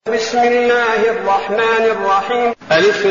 بسم الله الرحمن الرحيم. ألف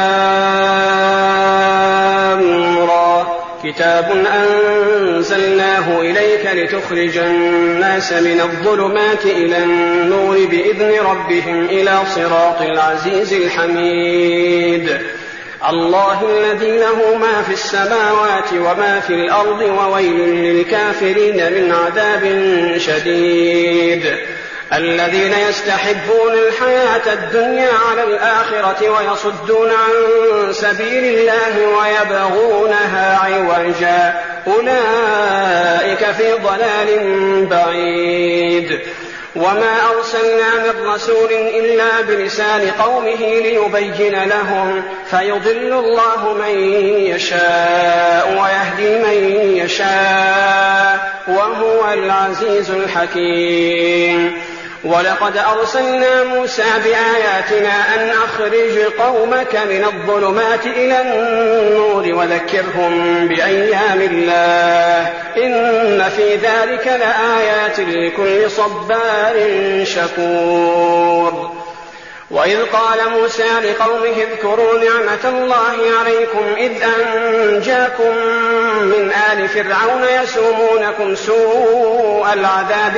لام را. كتاب أنزلناه إليك لتخرج الناس من الظلمات إلى النور بإذن ربهم إلى صراط العزيز الحميد. الله الذي له ما في السماوات وما في الأرض وويل للكافرين من عذاب شديد. الذين يستحبون الحياة الدنيا على الآخرة ويصدون عن سبيل الله ويبغونها عوجا أولئك في ضلال بعيد. وما أرسلنا من رسول إلا بلسان قومه ليبين لهم فيضل الله من يشاء ويهدي من يشاء وهو العزيز الحكيم. ولقد أرسلنا موسى بآياتنا أن أخرج قومك من الظلمات إلى النور وذكرهم بأيام الله إن في ذلك لآيات لكل صبار شكور. وإذ قال موسى لقومه اذكروا نعمة الله عليكم إذ أنجاكم من آل فرعون يسومونكم سوء العذاب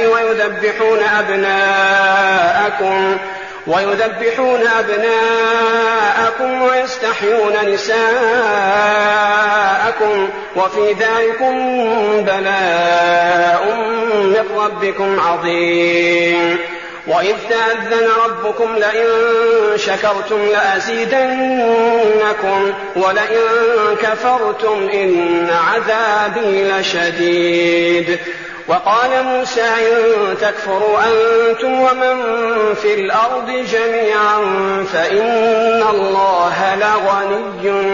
ويذبحون أبناءكم ويستحيون نساءكم وفي ذلكم بلاء من ربكم عظيم. وإذ تأذن ربكم لئن شكرتم لأزيدنكم ولئن كفرتم إن عذابي لشديد. وقال موسى إن تكفروا أنتم ومن في الأرض جميعا فإن الله لغني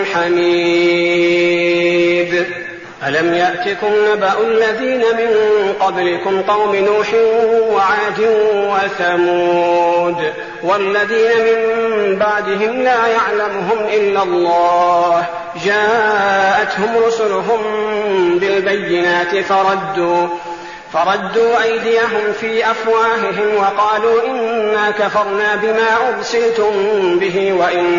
حميد. ألم يأتكم نبأ الذين من قبلكم قوم نوح وعاد وثمود والذين من بعدهم لا يعلمهم إلا الله جاءتهم رسلهم بالبينات فردوا أيديهم في أفواههم وقالوا إنا كفرنا بما أرسلتم به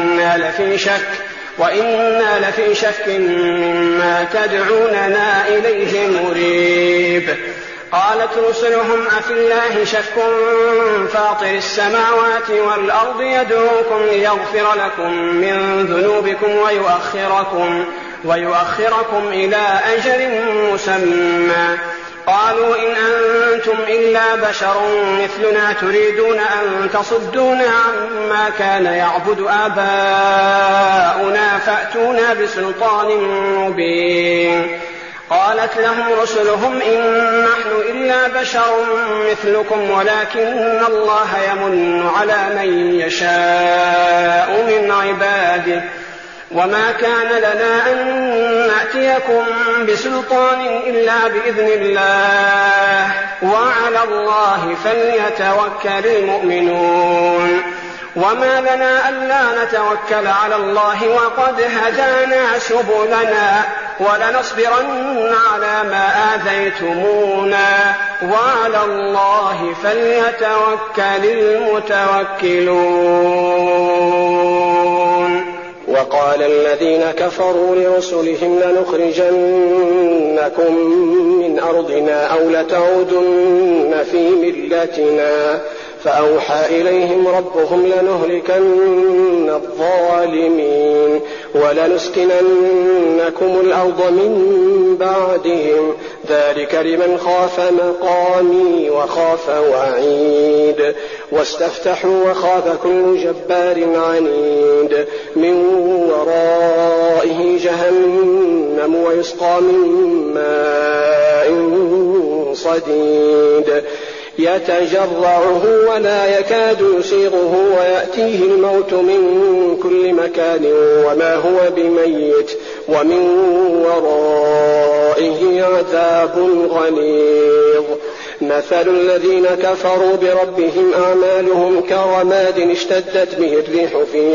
وإنا لفي شك مما تدعوننا إليه مريب. قالت رسلهم أفي الله شك فاطر السماوات والأرض يدعوكم ليغفر لكم من ذنوبكم ويؤخركم إلى أجل مسمى. قالوا إن أنتم إلا بشر مثلنا تريدون أن تصدونا عما كان يعبد آباؤنا فأتونا بسلطان مبين. قالت لهم رسلهم إن نحن إلا بشر مثلكم ولكن الله يمن على من يشاء من عباده وما كان لنا أن نأتيكم بسلطان إلا بإذن الله وعلى الله فليتوكل المؤمنون. وما لنا ألا نتوكل على الله وقد هدانا سبلنا ولنصبرن على ما آذيتمونا وعلى الله فليتوكل المتوكلون. وقال الذين كفروا لرسلهم لنخرجنكم من أرضنا أو لتعودن في ملتنا فأوحى إليهم ربهم لنهلكن الظالمين ولنسكننكم الأرض من بعدهم ذلك لمن خاف مقامي وخاف وعيد. واستفتحوا وخاف كل جبار عنيد من ورائه جهنم ويسقى من ماء صديد يتجرعه ولا يكاد يسيغه ويأتيه الموت من كل مكان وما هو بميت ومن ورائه عذاب غليظ. مثل الذين كفروا بربهم أعمالهم كرماد اشتدت به الريح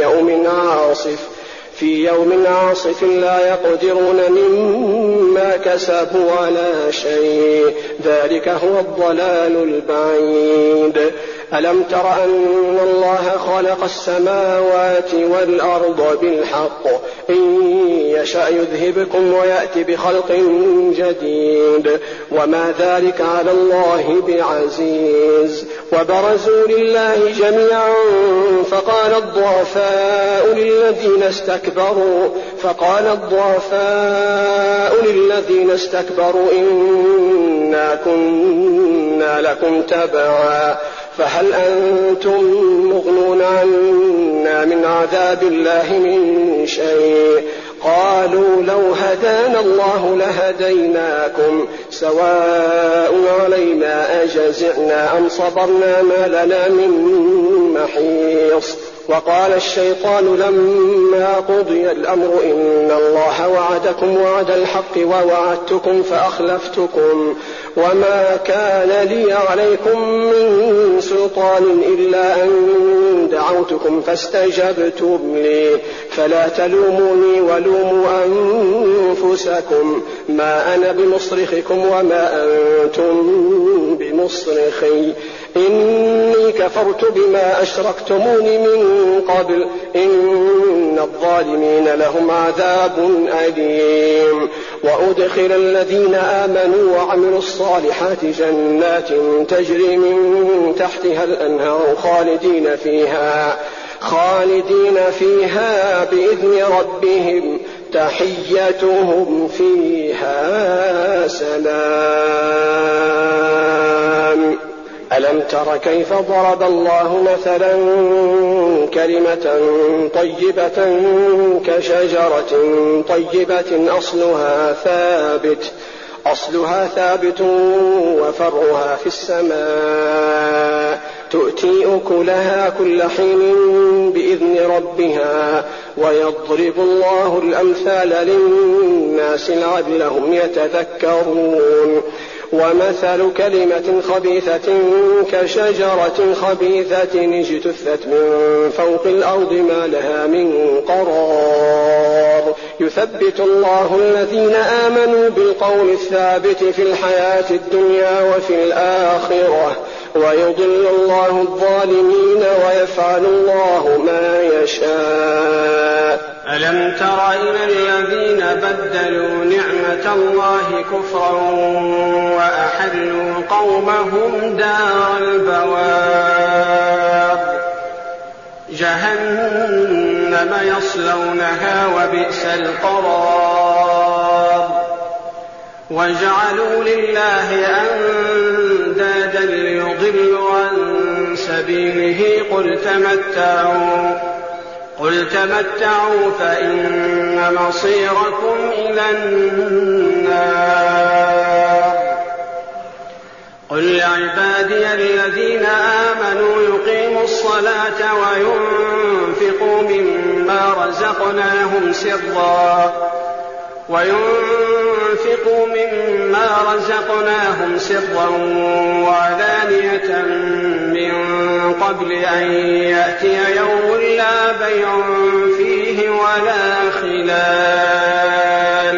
في يوم عاصف لا يقدرون مما كسبوا على شيء ذلك هو الضلال البعيد. ألم تر أن الله خلق السماوات والأرض بالحق إن يشأ يذهبكم ويأتي بخلق جديد وما ذلك على الله بعزيز. وبرزوا لله جميعا فقال الضعفاء للذين استكبروا إنا كنا لكم تبعا فهل أنتم مغنون عنا من عذاب الله من شيء. قالوا لو هدانا الله لهديناكم سواء علينا أجزعنا أم صبرنا ما لنا من محيص. وقال الشيطان لما قضي الأمر إن الله وعدكم وعد الحق ووعدتكم فأخلفتكم وما كان لي عليكم من سلطان إلا أن دعوتكم فاستجبتم لي فلا تلوموني ولوموا أنفسكم ما أنا بمصرخكم وما أنتم بمصرخي إني كفرت بما أشركتمون من قبل إن الظالمين لهم عذاب أليم. وأدخل الذين آمنوا وعملوا الصالحات جنات تجري من تحتها الأنهار خالدين فيها بإذن ربهم تحيتهم فيها سلام. ألم تر كيف ضرب الله مثلا كلمة طيبة كشجرة طيبة أصلها ثابت وفرعها في السماء تؤتي أكلها كل حين بإذن ربها ويضرب الله الأمثال للناس لعلهم يتذكرون. ومثل كلمة خبيثة كشجرة خبيثة اجتثت من فوق الأرض ما لها من قرار يثبت الله الذين آمنوا بالقول الثابت في الحياة الدنيا وفي الآخرة ويضل الله الظالمين ويفعل الله ما يشاء. ألم تر إلى الذين بدلوا نعمة الله كفرا وأحلوا قومهم دار البوار جهنم يصلونها وبئس القرار وجعلوا لله أندادا ليضلوا عن سبيله قل تمتعوا فإن مصيركم إلى النار. قل لعبادي الذين آمنوا يقيموا الصلاة وينفقوا مما رزقناهم سرا وعلانية من قبل أن يأتي يوم لا بيع فيه ولا خلال.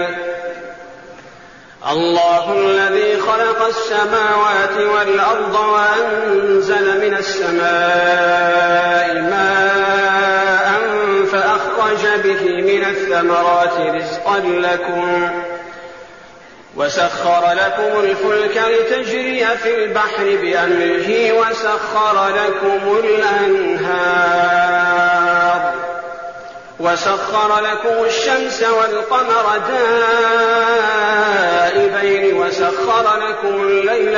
الله الذي خلق السماوات والأرض وأنزل من السماء ماء فأخرج به من الثمرات رزقا لكم وسخر لكم الفلك لتجري في البحر بأمره وسخر لكم الأنهار وسخر لكم الشمس والقمر دائبين وسخر لكم الليل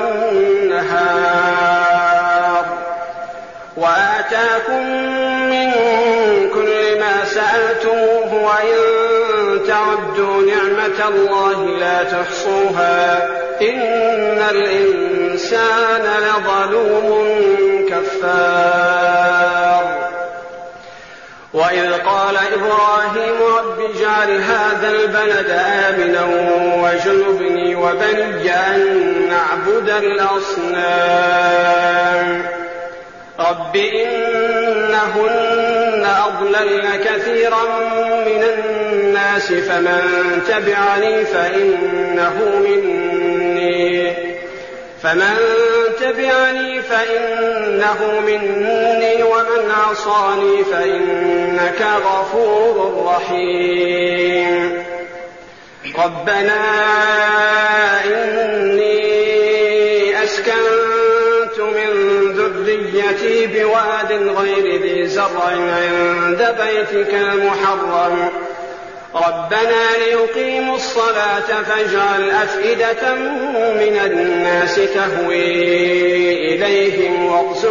والنهار وآتاكم من كل ما سألتموه وإن تعدوا نعمة الله لا تحصوها إن الإنسان لظلوم كفار. وإذ قال إبراهيم رب اجعل هذا البلد آمنا واجنبني وبني أن نعبد الأصنام رب إنهن أضللن كثيرا من الناس فمن تبعني تبعني فإنه مني ومن عصاني فإنك غفور رحيم. ربنا إني أسكنت من ذريتي بواد غير ذي زرع عند بيتك المحرم ربنا ليقيموا الصلاة فاجعل أفئدة من الناس تهوي إليهم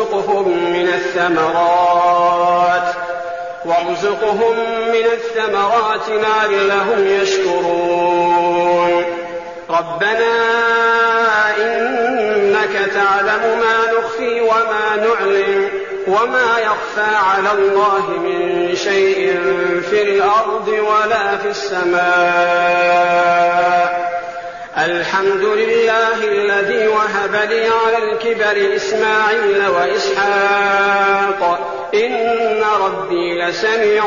وارزقهم من الثمرات لعلهم يشكرون. ربنا إنك تعلم ما نخفي وما نعلن وما يخفى على الله من شيء في الأرض ولا في السماء. الحمد لله الذي وهب لي على الكبر إسماعيل وإسحاق إن ربي لسميع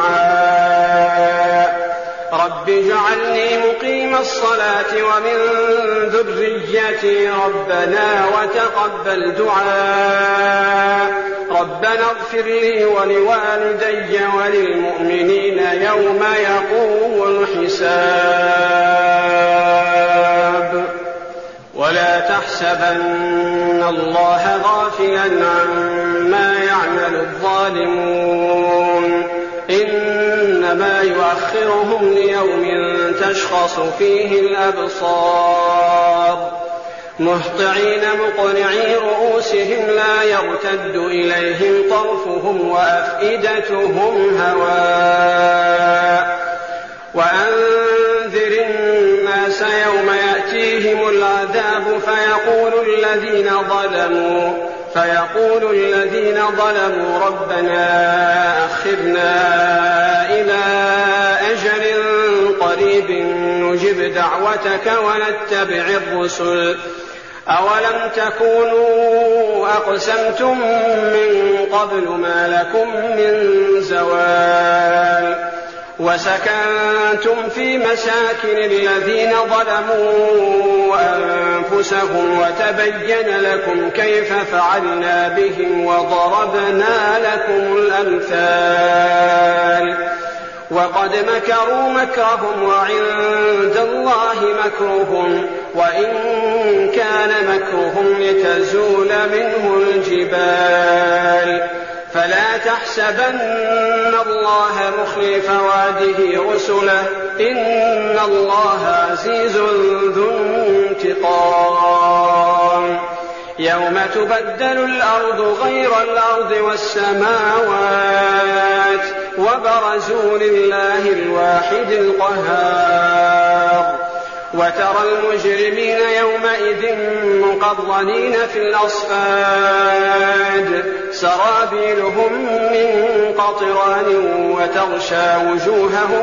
الدعاء. رب اجعلني مقيم الصلاة ومن ذريتي ربنا وتقبل دعاء. ربنا اغفر لي ولوالدي وللمؤمنين يوم يقوم الحساب. ولا تحسبن الله غافلا عما يعمل الظالمون إنما يؤخرهم ليوم تشخص فيه الأبصار مهطعين مقنعي رؤوسهم لا يرتد إليهم طرفهم وأفئدتهم هواء. وأنذر الناس يوم يأتيهم العذاب فيقول الذين ظلموا ربنا أخرنا إلى أجل قريب نجب دعوتك ونتبع الرسل أولم تكونوا أقسمتم من قبل ما لكم من زوال وسكنتم في مساكن الذين ظلموا أنفسهم وتبين لكم كيف فعلنا بهم وضربنا لكم الأمثال. وقد مكروا مكرهم وعند الله مكرهم وإن كان مكرهم لتزول منه الجبال. فلا تحسبن الله مخلف وعده رسله إن الله عزيز ذو انتقام. يوم تبدل الأرض غير الأرض والسماوات وبرزوا لله الواحد القهار. وترى المجرمين يومئذ مقرنين في الأصفاد سرابيلهم من قطران وتغشى وجوههم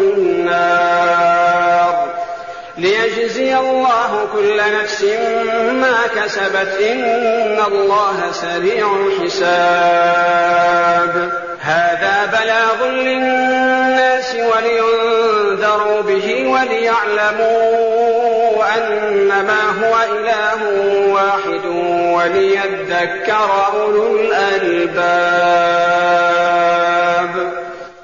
النار ليجزي الله كل نفس ما كسبت إن الله سريع الحساب. هذا بلاغ للناس ولينذروا به وليعلموا أنما هو إله واحد وليذكر أولو الألباب.